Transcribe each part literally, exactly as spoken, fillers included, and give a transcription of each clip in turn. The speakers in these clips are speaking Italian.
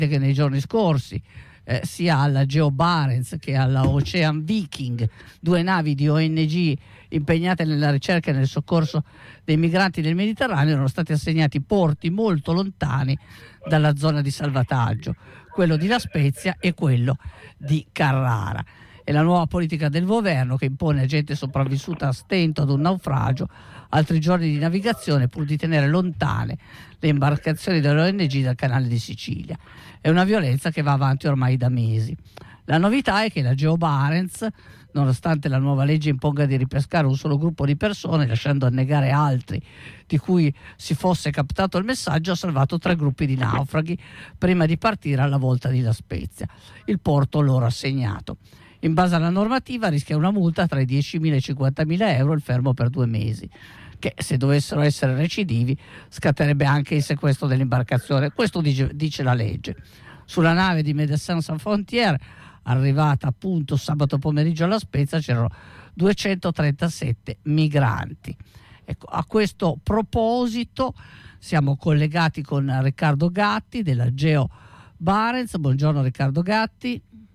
che nei giorni scorsi eh, sia alla Geo Barents che alla Ocean Viking, due navi di O N G impegnate nella ricerca e nel soccorso dei migranti nel Mediterraneo, erano stati assegnati porti molto lontani dalla zona di salvataggio, quello di La Spezia e quello di Carrara. È la nuova politica del governo che impone a gente sopravvissuta a stento ad un naufragio altri giorni di navigazione pur di tenere lontane le imbarcazioni dell'O N G dal canale di Sicilia. È una violenza che va avanti ormai da mesi. La novità è che la Geo Barents, nonostante la nuova legge imponga di ripescare un solo gruppo di persone, lasciando annegare altri di cui si fosse captato il messaggio, ha salvato tre gruppi di naufraghi prima di partire alla volta di La Spezia, il porto loro assegnato. In base alla normativa rischia una multa tra i diecimila e i cinquantamila euro e il fermo per due mesi, che se dovessero essere recidivi scatterebbe anche il sequestro dell'imbarcazione. Questo dice, dice la legge. Sulla nave di Médecins Sans Frontières, arrivata appunto sabato pomeriggio alla Spezia, c'erano duecentotrentasette migranti. Ecco, a questo proposito siamo collegati con Riccardo Gatti della Geo Barents. Buongiorno Riccardo Gatti.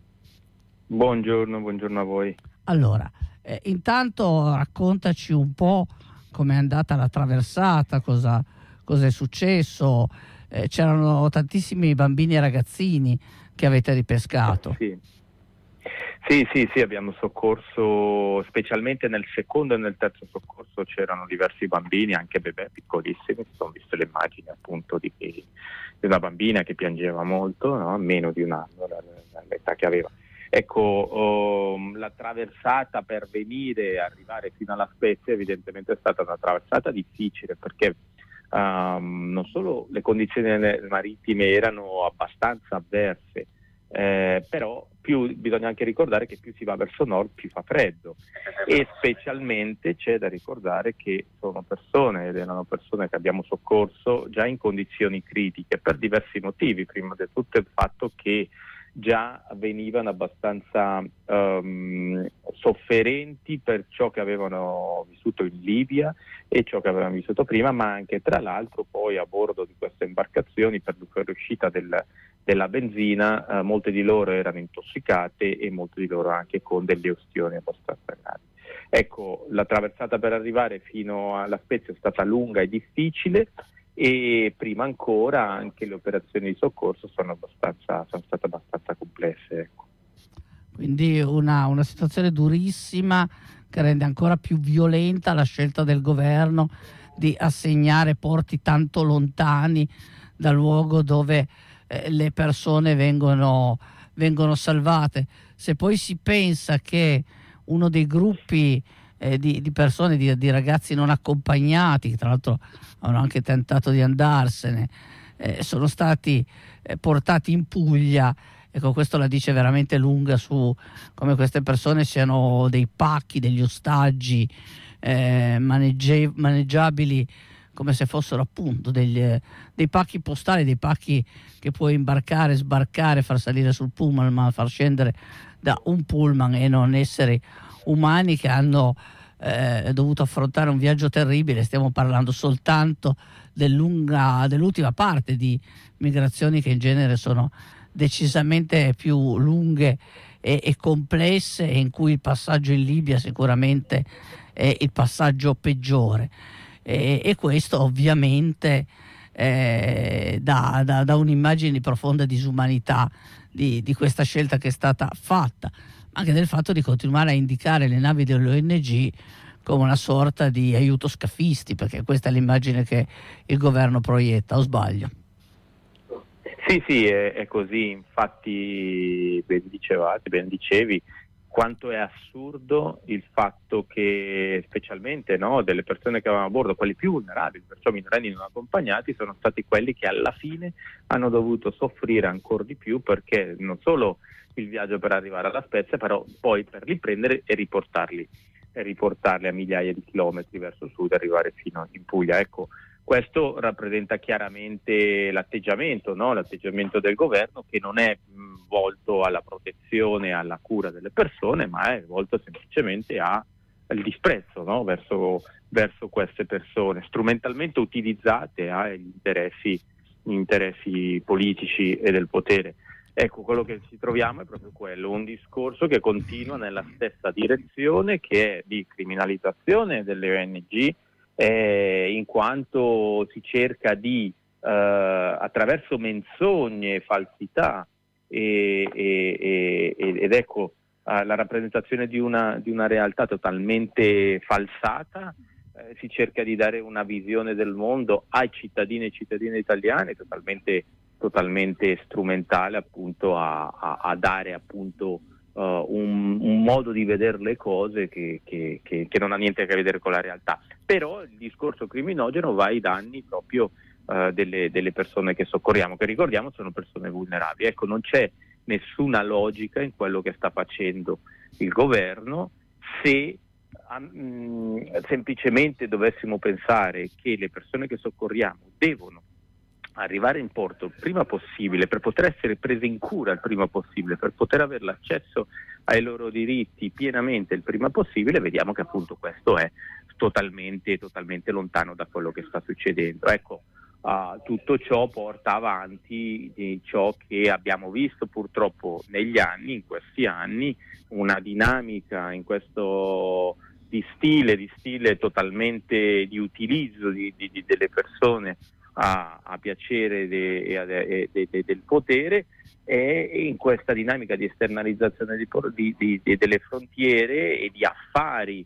Buongiorno, buongiorno a voi. Allora, eh, intanto raccontaci un po' com'è andata la traversata, cosa, cosa è successo. Eh, c'erano tantissimi bambini e ragazzini che avete ripescato. Sì. Sì, sì, sì, abbiamo soccorso, specialmente nel secondo e nel terzo soccorso c'erano diversi bambini, anche bebè piccolissimi. Si sono viste le immagini appunto di, di una bambina che piangeva molto, no? Meno di un anno l'età che aveva. Ecco, oh, la traversata per venire e arrivare fino alla Spezia evidentemente è stata una traversata difficile, perché um, non solo le condizioni marittime erano abbastanza avverse, eh, però più bisogna anche ricordare che più si va verso nord più fa freddo, e specialmente c'è da ricordare che sono persone, ed erano persone che abbiamo soccorso già in condizioni critiche per diversi motivi. Prima di tutto il fatto che già venivano abbastanza um, sofferenti per ciò che avevano vissuto in Libia e ciò che avevano vissuto prima, ma anche tra l'altro poi a bordo di queste imbarcazioni per l'uscita del, della benzina, eh, molte di loro erano intossicate e molte di loro anche con delle ustioni abbastanza gravi. Ecco, la traversata per arrivare fino alla Spezia è stata lunga e difficile, e prima ancora anche le operazioni di soccorso sono abbastanza sono state abbastanza complesse, ecco. Quindi una, una situazione durissima che rende ancora più violenta la scelta del governo di assegnare porti tanto lontani dal luogo dove eh, le persone vengono, vengono salvate. Se poi si pensa che uno dei gruppi Eh, di, di persone, di, di ragazzi non accompagnati, che tra l'altro hanno anche tentato di andarsene, eh, sono stati eh, portati in Puglia. Ecco, questo la dice veramente lunga su come queste persone siano dei pacchi, degli ostaggi eh, manegge- maneggiabili come se fossero appunto degli, dei pacchi postali, dei pacchi che puoi imbarcare, sbarcare, far salire sul pullman, ma far scendere da un pullman, e non esseri umani che hanno eh, dovuto affrontare un viaggio terribile. Stiamo parlando soltanto del lunga, dell'ultima parte di migrazioni che in genere sono decisamente più lunghe e, e complesse, e in cui il passaggio in Libia sicuramente è il passaggio peggiore, e, e questo ovviamente eh, dà, dà, dà un'immagine di profonda disumanità di, di questa scelta che è stata fatta, anche del fatto di continuare a indicare le navi dell'O N G come una sorta di aiuto scafisti, perché questa è l'immagine che il governo proietta, o sbaglio? Sì, sì, è, è così. Infatti ben dicevate, ben dicevi quanto è assurdo il fatto che specialmente, no, delle persone che avevano a bordo, quelli più vulnerabili, perciò minorenni non accompagnati, sono stati quelli che alla fine hanno dovuto soffrire ancora di più, perché non solo il viaggio per arrivare alla Spezia, però poi per riprendere e riportarli e riportarli a migliaia di chilometri verso sud e arrivare fino in Puglia. Ecco, questo rappresenta chiaramente l'atteggiamento, no? L'atteggiamento del governo, che non è mh, volto alla protezione e alla cura delle persone, ma è volto semplicemente a, al disprezzo, no? verso, verso queste persone, strumentalmente utilizzate agli interessi interessi politici e del potere. Ecco, quello che ci troviamo è proprio quello, un discorso che continua nella stessa direzione, che è di criminalizzazione delle O N G, eh, in quanto si cerca di, eh, attraverso menzogne, falsità, e, e, e, ed ecco eh, la rappresentazione di una, di una realtà totalmente falsata, eh, si cerca di dare una visione del mondo ai cittadini e cittadine italiane totalmente, totalmente strumentale, appunto a, a, a dare appunto uh, un, un modo di vedere le cose che, che, che, che non ha niente a che vedere con la realtà. Però il discorso criminogeno va ai danni proprio uh, delle, delle persone che soccorriamo, che ricordiamo sono persone vulnerabili. Ecco, non c'è nessuna logica in quello che sta facendo il governo se um, semplicemente dovessimo pensare che le persone che soccorriamo devono arrivare in porto il prima possibile per poter essere prese in cura il prima possibile, per poter avere l'accesso ai loro diritti pienamente il prima possibile. Vediamo che appunto questo è totalmente, totalmente lontano da quello che sta succedendo. Ecco, uh, tutto ciò porta avanti di ciò che abbiamo visto purtroppo negli anni, in questi anni, una dinamica in questo di stile, di stile totalmente di utilizzo di, di, di delle persone A, a piacere de, de, de, de, del potere, e in questa dinamica di esternalizzazione di, di, di, di, delle frontiere e di affari,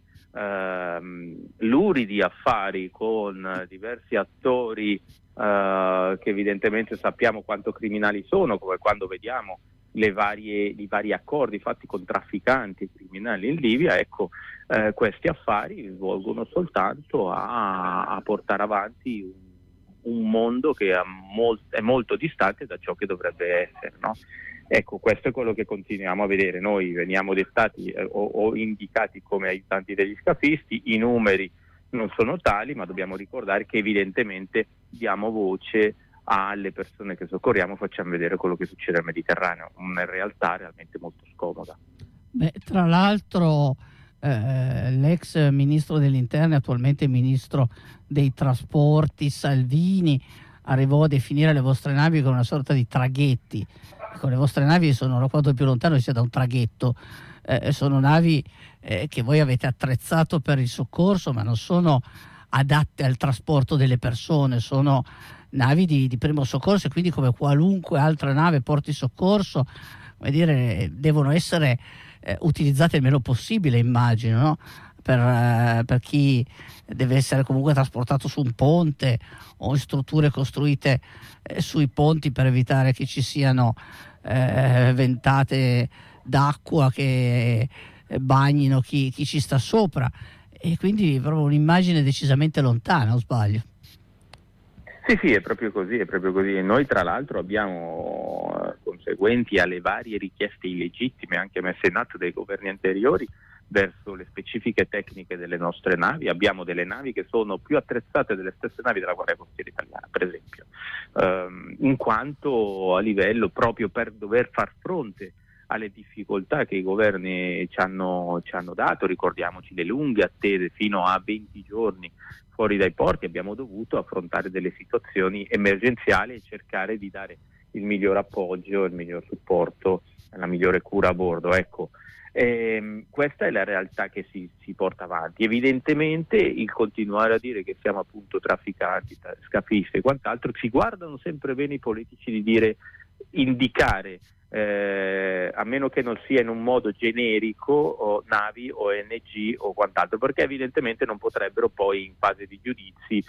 ehm, luridi affari con diversi attori eh, che evidentemente sappiamo quanto criminali sono, come quando vediamo le varie, i vari accordi fatti con trafficanti criminali in Libia. Ecco, eh, questi affari svolgono soltanto a, a portare avanti un un mondo che è, molt- è molto distante da ciò che dovrebbe essere, no? Ecco, questo è quello che continuiamo a vedere. Noi veniamo dettati eh, o, o indicati come aiutanti degli scafisti, i numeri non sono tali, ma dobbiamo ricordare che evidentemente diamo voce alle persone che soccorriamo, facciamo vedere quello che succede al Mediterraneo, una realtà realmente molto scomoda. Beh, tra l'altro eh, l'ex ministro degli interni, attualmente ministro dei trasporti, Salvini, arrivò a definire le vostre navi come una sorta di traghetti. Ecco, le vostre navi sono, quanto più lontano sia da un traghetto, eh, sono navi eh, che voi avete attrezzato per il soccorso, ma non sono adatte al trasporto delle persone, sono navi di, di primo soccorso, e quindi come qualunque altra nave porti soccorso, come dire, devono essere eh, utilizzate il meno possibile, immagino, no? Per, eh, per chi deve essere comunque trasportato su un ponte o in strutture costruite eh, sui ponti, per evitare che ci siano eh, ventate d'acqua che eh, bagnino chi, chi ci sta sopra, e quindi proprio un'immagine decisamente lontana, o sbaglio? Sì, sì, è proprio così, è proprio così. Noi tra l'altro abbiamo, conseguenti alle varie richieste illegittime anche messe in atto dai governi anteriori verso le specifiche tecniche delle nostre navi, abbiamo delle navi che sono più attrezzate delle stesse navi della Guardia Costiera Italiana, per esempio, ehm, in quanto a livello, proprio per dover far fronte alle difficoltà che i governi ci hanno, ci hanno dato. Ricordiamoci le lunghe attese fino a venti giorni fuori dai porti, abbiamo dovuto affrontare delle situazioni emergenziali e cercare di dare il miglior appoggio, il miglior supporto, la migliore cura a bordo. Ecco, ehm, questa è la realtà che si, si porta avanti. Evidentemente il continuare a dire che siamo appunto trafficanti, scafisti e quant'altro, ci guardano sempre bene i politici di dire, indicare, Eh, a meno che non sia in un modo generico, o navi, O N G o quant'altro, perché evidentemente non potrebbero poi in fase di giudizi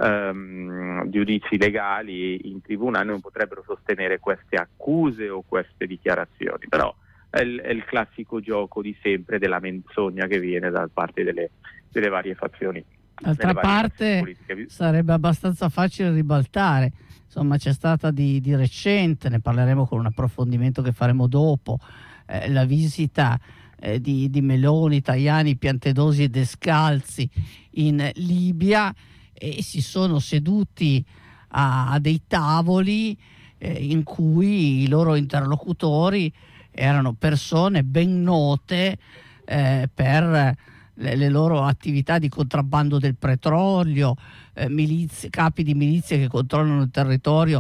ehm, giudizi legali in tribunale non potrebbero sostenere queste accuse o queste dichiarazioni. Però è il, è il classico gioco di sempre della menzogna che viene da parte delle, delle varie fazioni. D'altra parte sarebbe abbastanza facile ribaltare. Insomma, c'è stata di, di recente, ne parleremo con un approfondimento che faremo dopo, eh, la visita eh, di, di Meloni, Tajani, Piantedosi e Descalzi in Libia, e si sono seduti a, a dei tavoli eh, in cui i loro interlocutori erano persone ben note eh, per le, le loro attività di contrabbando del petrolio, eh, milizie, capi di milizie che controllano il territorio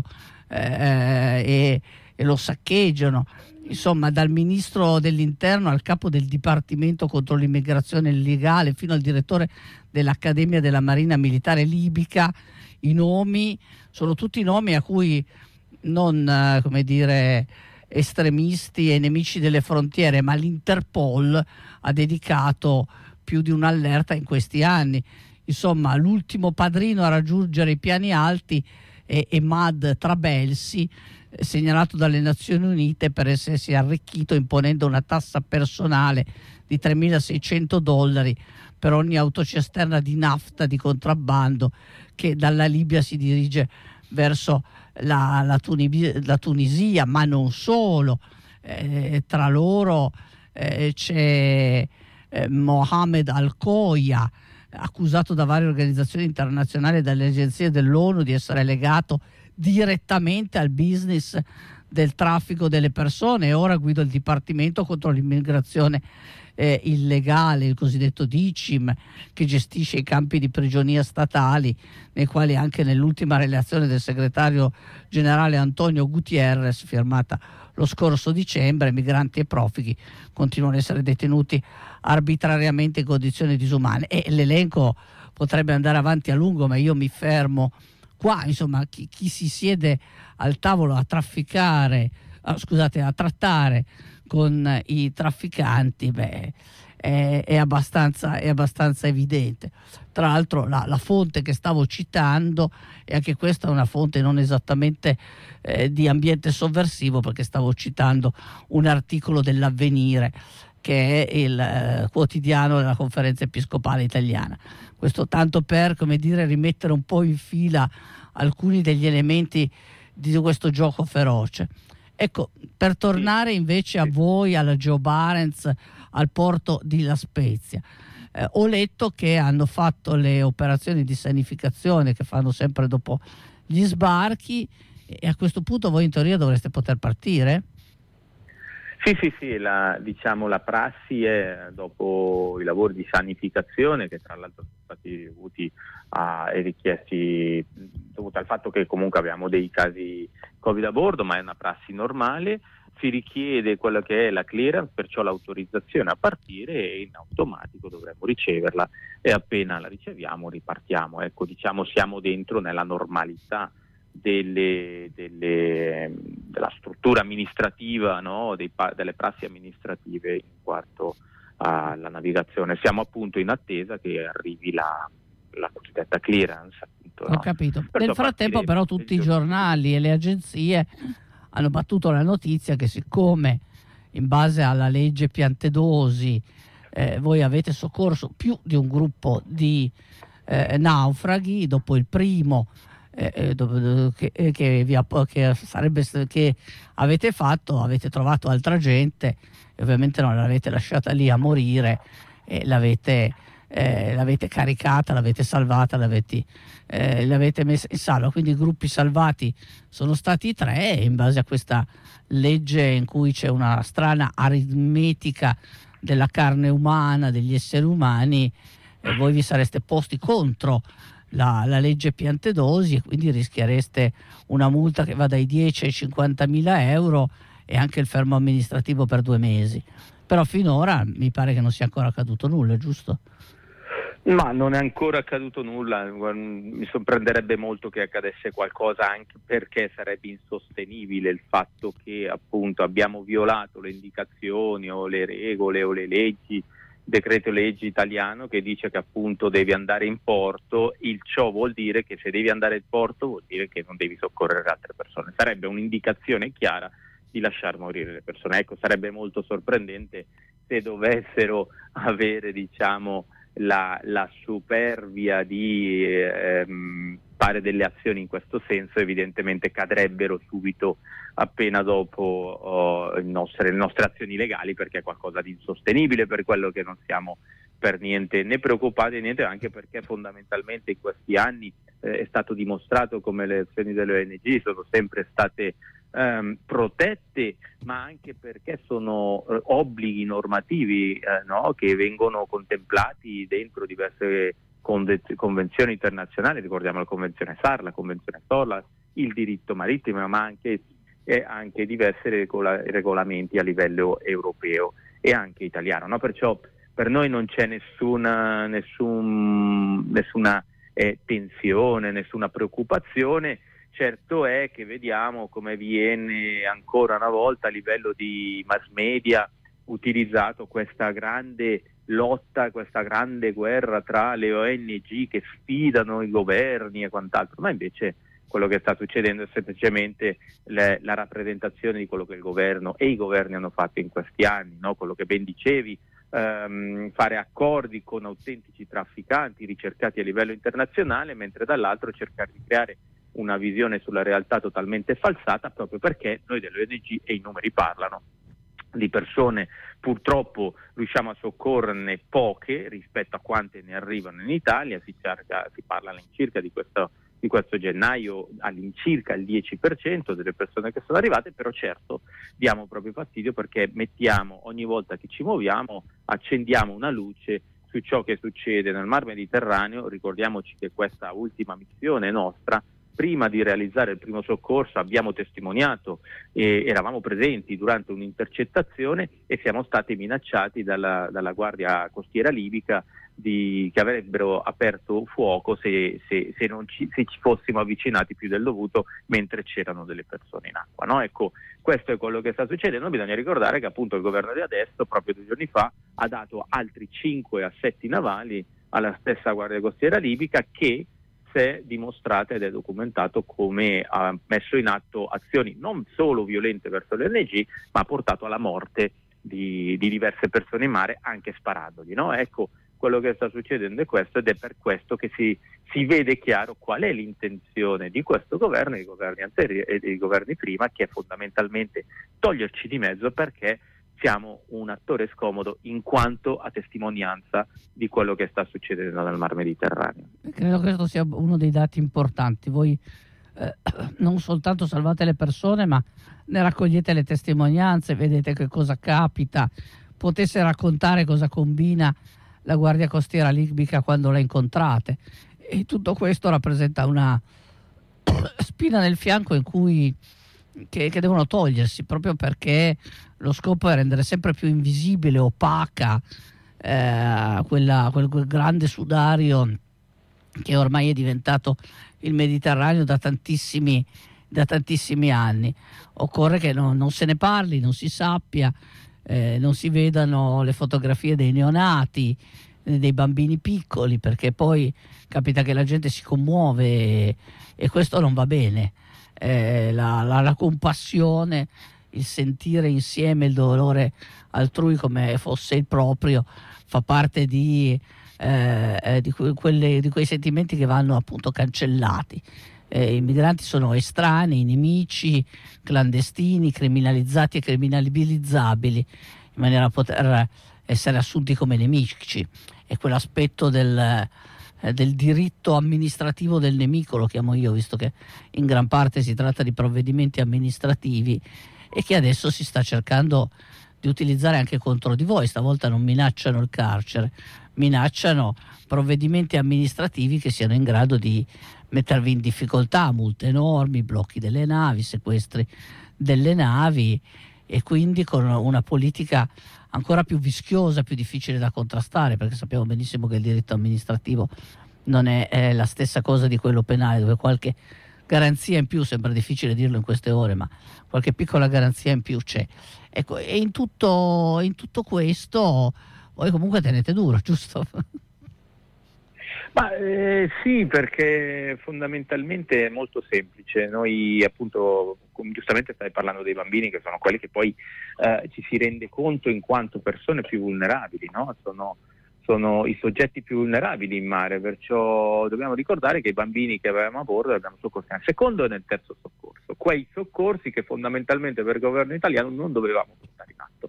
eh, e, e lo saccheggiano. Insomma, dal ministro dell'interno al capo del dipartimento contro l'immigrazione illegale fino al direttore dell'Accademia della Marina Militare Libica, i nomi sono tutti nomi a cui non, eh, come dire, estremisti e nemici delle frontiere, ma l'Interpol ha dedicato più di un'allerta in questi anni. Insomma, l'ultimo padrino a raggiungere i piani alti è Emad Trabelsi, segnalato dalle Nazioni Unite per essersi arricchito imponendo una tassa personale di tremilaseicento dollari per ogni autocisterna di nafta di contrabbando che dalla Libia si dirige verso la, la, Tuni- la Tunisia, ma non solo. Eh, tra loro eh, c'è eh, Mohamed Al-Koya, accusato da varie organizzazioni internazionali e dalle agenzie dell'ONU di essere legato direttamente al business del traffico delle persone, e ora guida il Dipartimento contro l'immigrazione eh, illegale, il cosiddetto DICIM, che gestisce i campi di prigionia statali, nei quali anche nell'ultima relazione del segretario generale Antonio Gutierrez, firmata lo scorso dicembre, migranti e profughi continuano ad essere detenuti arbitrariamente in condizioni disumane. E l'elenco potrebbe andare avanti a lungo, ma io mi fermo qua. Insomma, chi, chi si siede al tavolo a trafficare, ah, scusate, a trattare con i trafficanti, beh, è, è, abbastanza, è abbastanza evidente. Tra l'altro la, la fonte che stavo citando, e anche questa è una fonte non esattamente eh, di ambiente sovversivo, perché stavo citando un articolo dell'Avvenire, che è il eh, quotidiano della Conferenza Episcopale Italiana. Questo tanto per, come dire, rimettere un po' in fila alcuni degli elementi di questo gioco feroce. Ecco, per tornare invece a voi, alla Geo Barents, al porto di La Spezia, eh, ho letto che hanno fatto le operazioni di sanificazione che fanno sempre dopo gli sbarchi, e a questo punto voi in teoria dovreste poter partire? Sì, sì, sì, la, diciamo, la prassi è, dopo i lavori di sanificazione, che tra l'altro sono stati dovuti a, e richiesti dovuti al fatto che comunque abbiamo dei casi Covid a bordo, ma è una prassi normale, si richiede quella che è la clearance, perciò l'autorizzazione a partire, e in automatico dovremmo riceverla, e appena la riceviamo ripartiamo. Ecco, diciamo, siamo dentro nella normalità Delle, delle, della struttura amministrativa, no? Dei, delle prassi amministrative in quanto alla navigazione. Siamo appunto in attesa che arrivi la, la cosiddetta clearance, appunto, Ho no? capito. Perciò Nel frattempo partiremo però tutti i giornali e le agenzie hanno battuto la notizia che, siccome in base alla legge Piantedosi eh, voi avete soccorso più di un gruppo di eh, naufraghi, dopo il primo Eh, dove, che, che, vi, che sarebbe che avete fatto, avete trovato altra gente e ovviamente non l'avete lasciata lì a morire, e l'avete, eh, l'avete caricata, l'avete salvata, l'avete, eh, l'avete messa in salva. Quindi i gruppi salvati sono stati tre, e in base a questa legge in cui c'è una strana aritmetica della carne umana, degli esseri umani, eh, voi vi sareste posti contro La, la legge Piantedosi, e quindi rischiereste una multa che va dai dieci ai cinquantamila euro e anche il fermo amministrativo per due mesi. Però finora mi pare che non sia ancora accaduto nulla, giusto? Ma non è ancora accaduto nulla, mi sorprenderebbe molto che accadesse qualcosa, anche perché sarebbe insostenibile il fatto che appunto abbiamo violato le indicazioni o le regole o le leggi, decreto legge italiano che dice che appunto devi andare in porto. Il ciò vuol dire che se devi andare in porto vuol dire che non devi soccorrere altre persone. Sarebbe un'indicazione chiara di lasciar morire le persone. Ecco, sarebbe molto sorprendente se dovessero avere, diciamo, la, la superbia di ehm, fare delle azioni in questo senso. Evidentemente cadrebbero subito appena dopo oh, il nostre, le nostre azioni legali, perché è qualcosa di insostenibile, per quello che non siamo per niente né preoccupati, niente, anche perché fondamentalmente in questi anni eh, è stato dimostrato come le azioni delle O N G sono sempre state ehm, protette, ma anche perché sono eh, obblighi normativi eh, no? che vengono contemplati dentro diverse convenzioni internazionali. Ricordiamo la Convenzione SAR, la Convenzione SOLAS, il diritto marittimo, ma anche, eh, anche diversi regola- regolamenti a livello europeo e anche italiano, no? Perciò per noi non c'è nessuna, nessun, nessuna eh, tensione, nessuna preoccupazione. Certo è che vediamo come viene ancora una volta a livello di mass media utilizzato questa grande lotta, questa grande guerra tra le O N G che sfidano i governi e quant'altro, ma invece quello che sta succedendo è semplicemente le, la rappresentazione di quello che il governo e i governi hanno fatto in questi anni, no? Quello che ben dicevi, ehm, fare accordi con autentici trafficanti ricercati a livello internazionale, mentre dall'altro cercare di creare una visione sulla realtà totalmente falsata, proprio perché noi delle O N G, e i numeri parlano, di persone purtroppo riusciamo a soccorrerne poche rispetto a quante ne arrivano in Italia. Si, cerca, si parla all'incirca di questo, di questo gennaio all'incirca il dieci per cento delle persone che sono arrivate, però certo diamo proprio fastidio perché mettiamo, ogni volta che ci muoviamo, accendiamo una luce su ciò che succede nel Mar Mediterraneo. Ricordiamoci che questa ultima missione nostra, prima di realizzare il primo soccorso, abbiamo testimoniato, eh, eravamo presenti durante un'intercettazione e siamo stati minacciati dalla, dalla Guardia Costiera libica di, che avrebbero aperto fuoco se, se, se, non ci, se ci fossimo avvicinati più del dovuto mentre c'erano delle persone in acqua, no? Ecco, questo è quello che sta succedendo. Bisogna ricordare che appunto il governo di adesso, proprio due giorni fa, ha dato altri cinque assetti navali alla stessa Guardia Costiera libica, che si è dimostrata ed è documentato come ha messo in atto azioni non solo violente verso le O N G, ma ha portato alla morte di, di diverse persone in mare, anche sparandogli, no? Ecco, quello che sta succedendo è questo, ed è per questo che si, si vede chiaro qual è l'intenzione di questo governo e dei governi anteriori e dei governi prima, che è fondamentalmente toglierci di mezzo, perché siamo un attore scomodo in quanto a testimonianza di quello che sta succedendo nel Mar Mediterraneo. Credo che questo sia uno dei dati importanti. Voi eh, non soltanto salvate le persone, ma ne raccogliete le testimonianze, vedete che cosa capita. Potesse raccontare cosa combina la Guardia Costiera libica quando la incontrate, e tutto questo rappresenta una spina nel fianco in cui che, che devono togliersi, proprio perché lo scopo è rendere sempre più invisibile, opaca eh, quella, quel, quel grande sudario che ormai è diventato il Mediterraneo da tantissimi, da tantissimi anni. Occorre che no, non se ne parli, non si sappia, eh, non si vedano le fotografie dei neonati, eh, dei bambini piccoli, perché poi capita che la gente si commuove e, e questo non va bene. Eh, la, la, la compassione, il sentire insieme il dolore altrui come fosse il proprio, fa parte di, eh, di, que- quelle, di quei sentimenti che vanno appunto cancellati. Eh, I migranti sono estranei, nemici, clandestini, criminalizzati e criminalizzabili, in maniera da poter essere assunti come nemici. E quell'aspetto del, eh, del diritto amministrativo del nemico, lo chiamo io, visto che in gran parte si tratta di provvedimenti amministrativi e che adesso si sta cercando di utilizzare anche contro di voi. Stavolta non minacciano il carcere, minacciano provvedimenti amministrativi che siano in grado di mettervi in difficoltà, multe enormi, blocchi delle navi, sequestri delle navi, e quindi con una politica ancora più vischiosa, più difficile da contrastare, perché sappiamo benissimo che il diritto amministrativo non è, è la stessa cosa di quello penale, dove qualche garanzia in più, sembra difficile dirlo in queste ore, ma qualche piccola garanzia in più c'è. Ecco, e in tutto, in tutto questo voi comunque tenete duro, giusto? Ma eh, sì, perché fondamentalmente è molto semplice. Noi appunto, come giustamente stai parlando dei bambini, che sono quelli che poi eh, ci si rende conto in quanto persone più vulnerabili, no? Sono, sono i soggetti più vulnerabili in mare, perciò dobbiamo ricordare che i bambini che avevamo a bordo li abbiamo soccorsi nel secondo e nel terzo soccorso, quei soccorsi che fondamentalmente per il governo italiano non dovevamo portare in atto.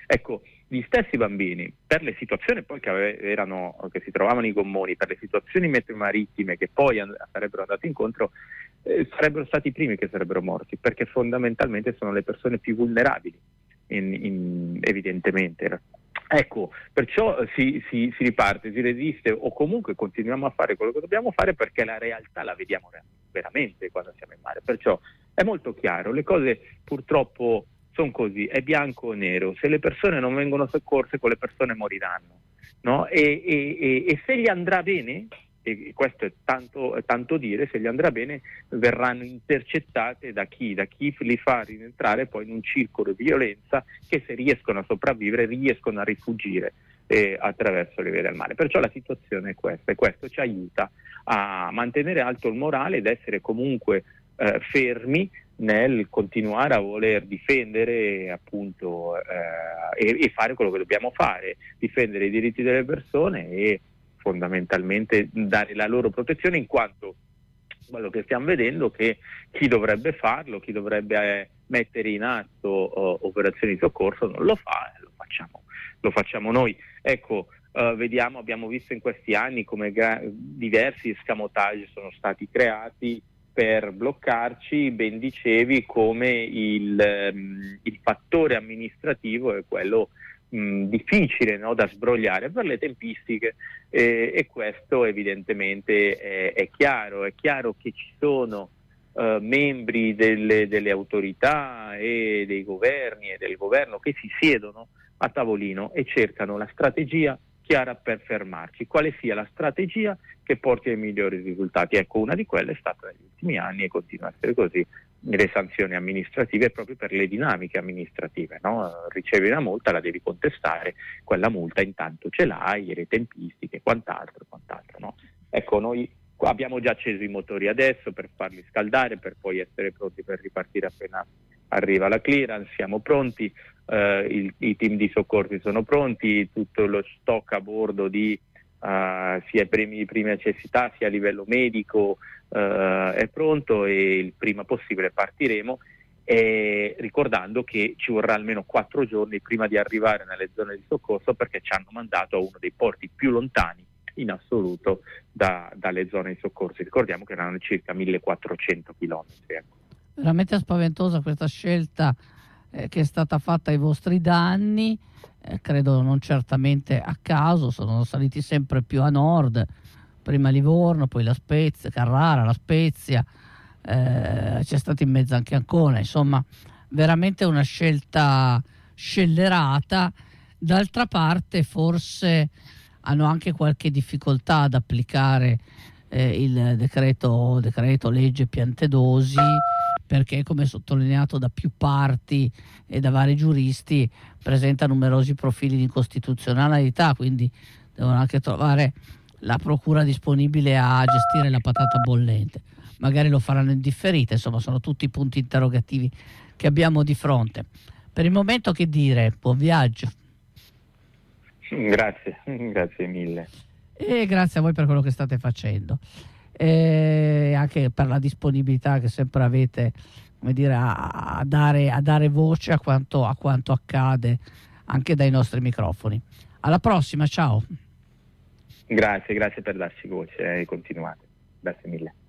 Ecco, gli stessi bambini, per le situazioni poi che, ave- erano, che si trovavano i gommoni, per le situazioni meteo marittime che poi and- sarebbero andate incontro, eh, sarebbero stati i primi che sarebbero morti, perché fondamentalmente sono le persone più vulnerabili, in, in, evidentemente. Ecco, perciò si, si, si riparte, si resiste, o comunque continuiamo a fare quello che dobbiamo fare, perché la realtà la vediamo veramente quando siamo in mare. Perciò è molto chiaro, le cose purtroppo sono così, è bianco o nero. Se le persone non vengono soccorse, quelle persone moriranno, no? E, e, e, e se gli andrà bene, e questo è tanto, è tanto dire, se gli andrà bene verranno intercettate da chi? Da chi li fa rientrare poi in un circolo di violenza, che se riescono a sopravvivere riescono a rifugire eh, attraverso le vie del mare. Perciò la situazione è questa, e questo ci aiuta a mantenere alto il morale ed essere comunque eh, fermi nel continuare a voler difendere appunto eh, e, e fare quello che dobbiamo fare, difendere i diritti delle persone e fondamentalmente dare la loro protezione, in quanto quello che stiamo vedendo è che chi dovrebbe farlo, chi dovrebbe eh, mettere in atto uh, operazioni di soccorso non lo fa, e lo facciamo, lo facciamo noi. Ecco, uh, vediamo, abbiamo visto in questi anni come gra- diversi escamotage sono stati creati per bloccarci. Ben dicevi come il, um, il fattore amministrativo è quello mh, difficile, no, da sbrogliare per le tempistiche, eh, e questo evidentemente è, è chiaro. È chiaro che ci sono uh, membri delle, delle autorità e dei governi e del governo che si siedono a tavolino e cercano la strategia chiara per fermarci, quale sia la strategia che porti ai migliori risultati. Ecco, una di quelle è stata negli ultimi anni, e continua a essere così, le sanzioni amministrative, proprio per le dinamiche amministrative, no? Ricevi una multa, la devi contestare, quella multa intanto ce l'hai, le tempistiche, quant'altro, quant'altro, no? Ecco, noi qua abbiamo già acceso i motori adesso per farli scaldare, per poi essere pronti per ripartire appena arriva la clearance. Siamo pronti, eh, il, i team di soccorsi sono pronti, tutto lo stock a bordo di uh, sia i primi di prima necessità sia a livello medico uh, è pronto, e il prima possibile partiremo, e ricordando che ci vorrà almeno quattro giorni prima di arrivare nelle zone di soccorso, perché ci hanno mandato a uno dei porti più lontani in assoluto da, dalle zone di soccorso. Ricordiamo che erano circa millequattrocento chilometri. Ecco. Veramente spaventosa questa scelta eh, che è stata fatta ai vostri danni, eh, credo non certamente a caso. Sono saliti sempre più a nord, prima Livorno, poi La Spezia, Carrara, La Spezia, eh, c'è stata in mezzo anche Ancona, insomma veramente una scelta scellerata. D'altra parte forse hanno anche qualche difficoltà ad applicare eh, il decreto, decreto legge Piantedosi, perché, come sottolineato da più parti e da vari giuristi, presenta numerosi profili di incostituzionalità, quindi devono anche trovare la procura disponibile a gestire la patata bollente. Magari lo faranno in differita, insomma sono tutti i punti interrogativi che abbiamo di fronte. Per il momento che dire, buon viaggio. Grazie, grazie mille. E grazie a voi per quello che state facendo. E anche per la disponibilità che sempre avete, come dire, a, a, dare, a dare voce a quanto, a quanto accade anche dai nostri microfoni. Alla prossima, ciao. Grazie, grazie per darci voce e continuate. Grazie mille.